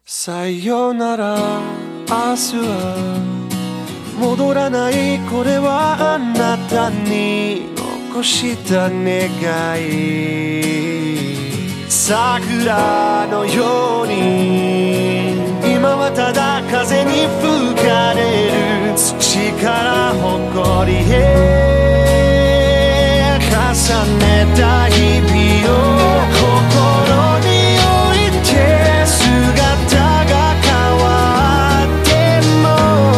さよなら明日は戻らない。これはあなたに残した願い。桜のように今はただ風に吹かれる。土から誇りへ重ねた日々を心に置いて姿が変わっても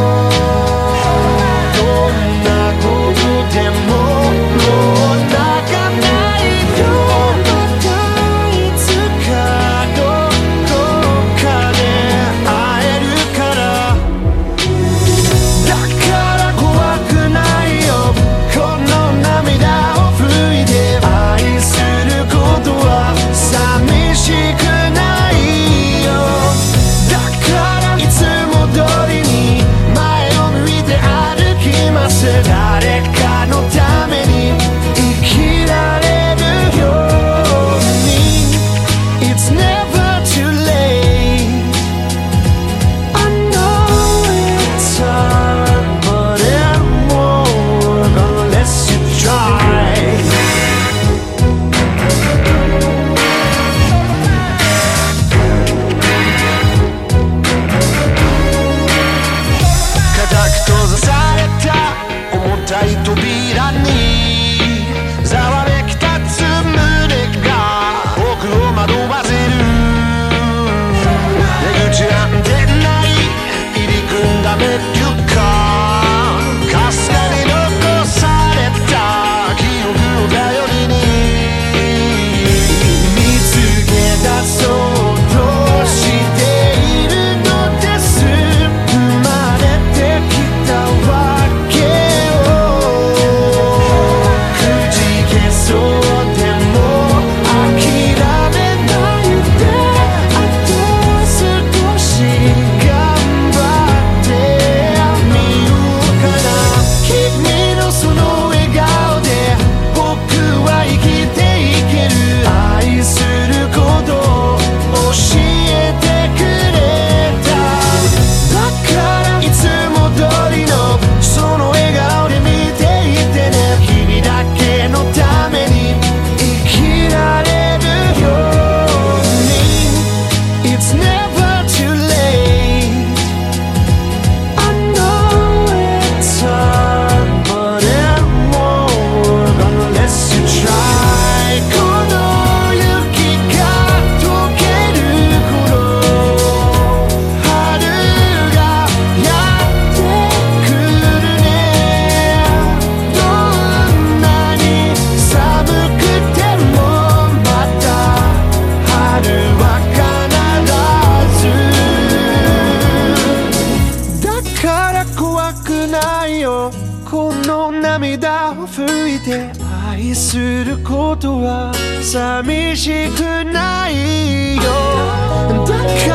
どんなことでももう泣かないよ。またいつかどこかで会えるからだから怖くないよ。この涙を拭いて愛することは寂しくないよ。だからいつも通りに前を向いて歩きます。誰かのために生きられるように It's never too late. I know it's hard but it won't unless you try. 固く閉ざされた重たい扉にざわめき立つ胸が僕を惑わせる。出口なんてない入り組んだメリュカかすかに残された記憶を頼りに見つけ出そうとしているのです。生まれてきたわけをくじけそうでも諦めないで。あと少し頑張ってみようかな。君のその笑顔で僕は生きていける。愛することを教えてくれた。だからいつも通りのその笑顔で見ていてね。君だけのために生きられるように It's never too late. I know it's hard but it won't unless you try. この雪が溶ける頃春がやってくるね。どんなに寒くてもまた春は必ず。だから怖くないよ。この涙を拭いて愛することは寂しくないよ。だから